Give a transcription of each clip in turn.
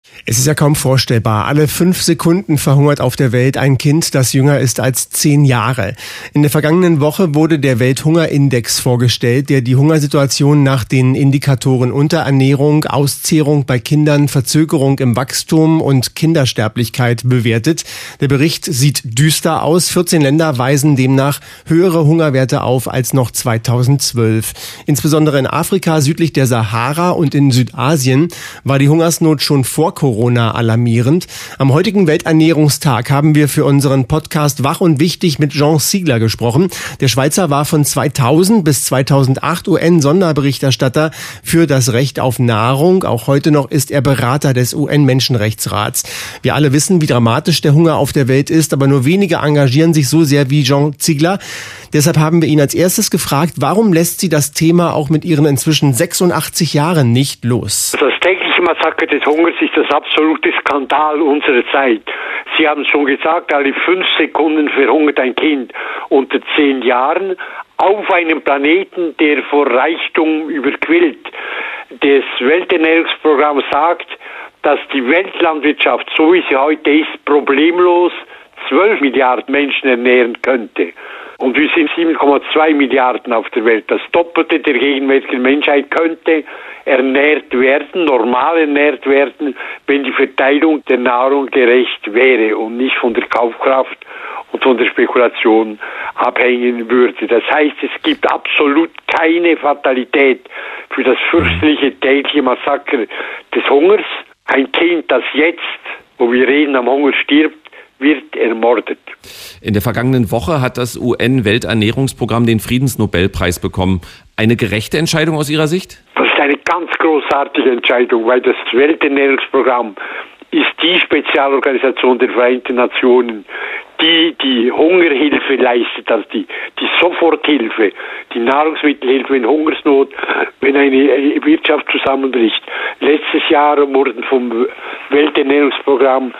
Es ist ja kaum vorstellbar. Alle 5 Sekunden verhungert auf der Welt ein Kind, das jünger ist als 10 Jahre. In der vergangenen Woche wurde der Welthungerindex vorgestellt, der die Hungersituation nach den Indikatoren Unterernährung, Auszehrung bei Kindern, Verzögerung im Wachstum und Kindersterblichkeit bewertet. Der Bericht sieht düster aus. 14 Länder weisen demnach höhere Hungerwerte auf als noch 2012. Insbesondere in Afrika südlich der Sahara und in Südasien war die Hungersnot schon vor Corona alarmierend. Am heutigen Welternährungstag haben wir für unseren Podcast Wach und Wichtig mit Jean Ziegler gesprochen. Der Schweizer war von 2000 bis 2008 UN-Sonderberichterstatter für das Recht auf Nahrung. Auch heute noch ist er Berater des UN-Menschenrechtsrats. Wir alle wissen, wie dramatisch der Hunger auf der Welt ist, aber nur wenige engagieren sich so sehr wie Jean Ziegler. Deshalb haben wir ihn als erstes gefragt, warum lässt Sie das Thema auch mit Ihren inzwischen 86 Jahren nicht los? Das tägliche Massaker des Hungers ist das absolute Skandal unserer Zeit. Sie haben es schon gesagt, alle 5 Sekunden verhungert ein Kind unter 10 Jahren auf einem Planeten, der vor Reichtum überquillt. Das Welternährungsprogramm sagt, dass die Weltlandwirtschaft, so wie sie heute ist, problemlos 12 Milliarden Menschen ernähren könnte. Und wir sind 7,2 Milliarden auf der Welt. Das Doppelte der gegenwärtigen Menschheit könnte ernährt werden, normal ernährt werden, wenn die Verteilung der Nahrung gerecht wäre und nicht von der Kaufkraft und von der Spekulation abhängen würde. Das heißt, es gibt absolut keine Fatalität für das fürchterliche tägliche Massaker des Hungers. Ein Kind, das jetzt, wo wir reden, am Hunger stirbt, wird ermordet. In der vergangenen Woche hat das UN-Welternährungsprogramm den Friedensnobelpreis bekommen. Eine gerechte Entscheidung aus Ihrer Sicht? Das ist eine ganz großartige Entscheidung, weil das Welternährungsprogramm ist die Spezialorganisation der Vereinten Nationen, die Hungerhilfe leistet, also die Soforthilfe, die Nahrungsmittelhilfe in Hungersnot, wenn eine Wirtschaft zusammenbricht. Letztes Jahr wurden vom Welternährungsprogramm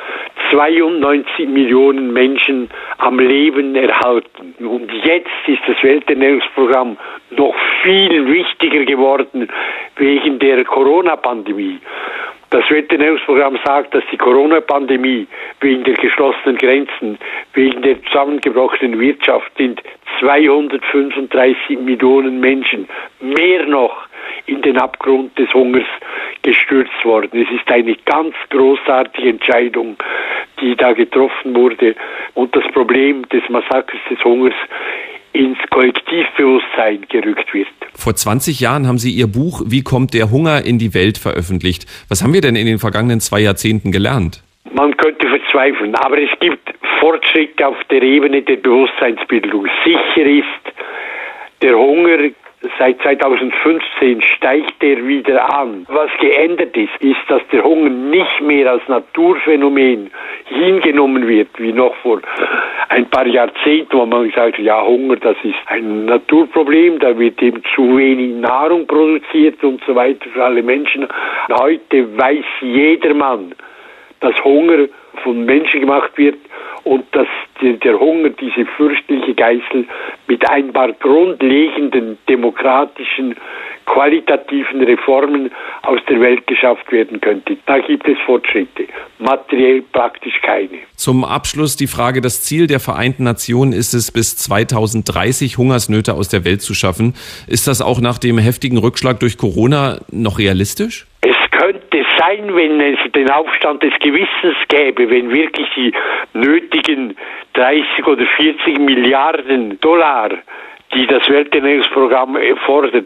92 Millionen Menschen am Leben erhalten. Und jetzt ist das Welternährungsprogramm noch viel wichtiger geworden wegen der Corona-Pandemie. Das Welternährungsprogramm sagt, dass die Corona-Pandemie wegen der geschlossenen Grenzen, wegen der zusammengebrochenen Wirtschaft sind 235 Millionen Menschen mehr noch in den Abgrund des Hungers gestürzt worden. Es ist eine ganz großartige Entscheidung, die da getroffen wurde und das Problem des Massakers des Hungers ins Kollektivbewusstsein gerückt wird. Vor 20 Jahren haben Sie Ihr Buch Wie kommt der Hunger in die Welt veröffentlicht. Was haben wir denn in den vergangenen 2 Jahrzehnten gelernt? Man könnte verzweifeln, aber es gibt Fortschritte auf der Ebene der Bewusstseinsbildung. Sicher ist, der Hunger seit 2015 steigt er wieder an. Was geändert ist, dass der Hunger nicht mehr als Naturphänomen hingenommen wird, wie noch vor ein paar Jahrzehnten, wo man gesagt hat, ja, Hunger, das ist ein Naturproblem, da wird eben zu wenig Nahrung produziert und so weiter für alle Menschen. Heute weiß jedermann, dass Hunger von Menschen gemacht wird und dass der Hunger, diese fürchterliche Geißel, mit ein paar grundlegenden demokratischen, qualitativen Reformen aus der Welt geschafft werden könnte. Da gibt es Fortschritte, materiell praktisch keine. Zum Abschluss die Frage, das Ziel der Vereinten Nationen ist es, bis 2030 Hungersnöte aus der Welt zu schaffen. Ist das auch nach dem heftigen Rückschlag durch Corona noch realistisch? Es könnte sein, wenn es den Aufstand des Gewissens gäbe, wenn wirklich die nötigen 30 oder 40 Milliarden Dollar, die das Welternährungsprogramm fordert,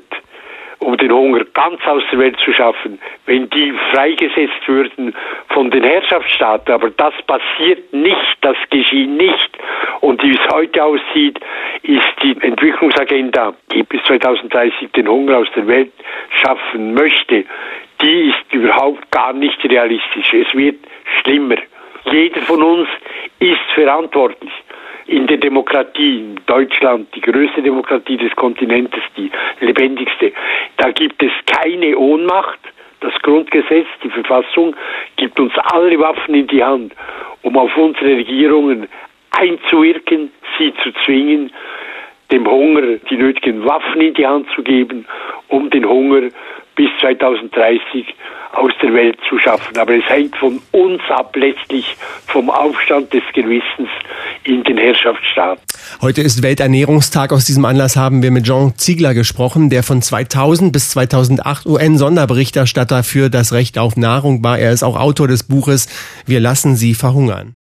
um den Hunger ganz aus der Welt zu schaffen, wenn die freigesetzt würden von den Herrschaftsstaaten. Aber das passiert nicht, das geschieht nicht. Und wie es heute aussieht, ist die Entwicklungsagenda, die bis 2030 den Hunger aus der Welt schaffen möchte, die ist überhaupt gar nicht realistisch. Es wird schlimmer. Jeder von uns ist verantwortlich. In der Demokratie, in Deutschland, die größte Demokratie des Kontinentes, die lebendigste, da gibt es keine Ohnmacht. Das Grundgesetz, die Verfassung, gibt uns alle Waffen in die Hand, um auf unsere Regierungen einzuwirken, sie zu zwingen, dem Hunger die nötigen Waffen in die Hand zu geben, um den Hunger bis 2030 aus der Welt zu schaffen. Aber es hängt von uns ab, letztlich vom Aufstand des Gewissens in den Herrschaftsstaaten. Heute ist Welternährungstag. Aus diesem Anlass haben wir mit Jean Ziegler gesprochen, der von 2000 bis 2008 UN-Sonderberichterstatter für das Recht auf Nahrung war. Er ist auch Autor des Buches Wir lassen sie verhungern.